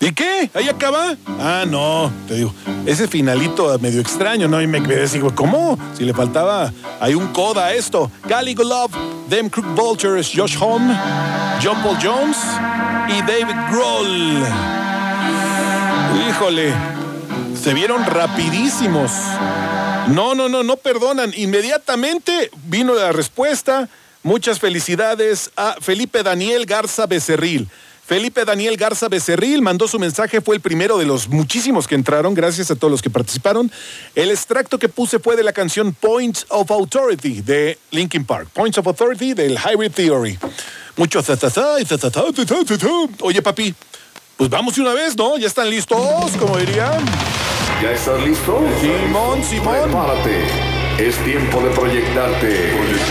¿Y qué? ¿Ahí acaba? Ah, no, te digo, ese finalito medio extraño, ¿no? Y me quedé así, ¿cómo? Si le faltaba, hay un coda a esto. Gali Golov, Them Crook Vultures, Josh Homme, John Paul Jones y David Grohl. Híjole, se vieron rapidísimos. No perdonan. Inmediatamente vino la respuesta. Muchas felicidades a Felipe Daniel Garza Becerril. Felipe Daniel Garza Becerril mandó su mensaje, fue el primero de los muchísimos que entraron, gracias a todos los que participaron. El extracto que puse fue de la canción Points of Authority de Linkin Park. Points of Authority del Hybrid Theory. Mucho Oye, papi, pues vamos de una vez, ¿no? ¿Ya están listos? Como dirían. ¿Ya estás listo? Simón. Prepárate. Es tiempo de proyectarte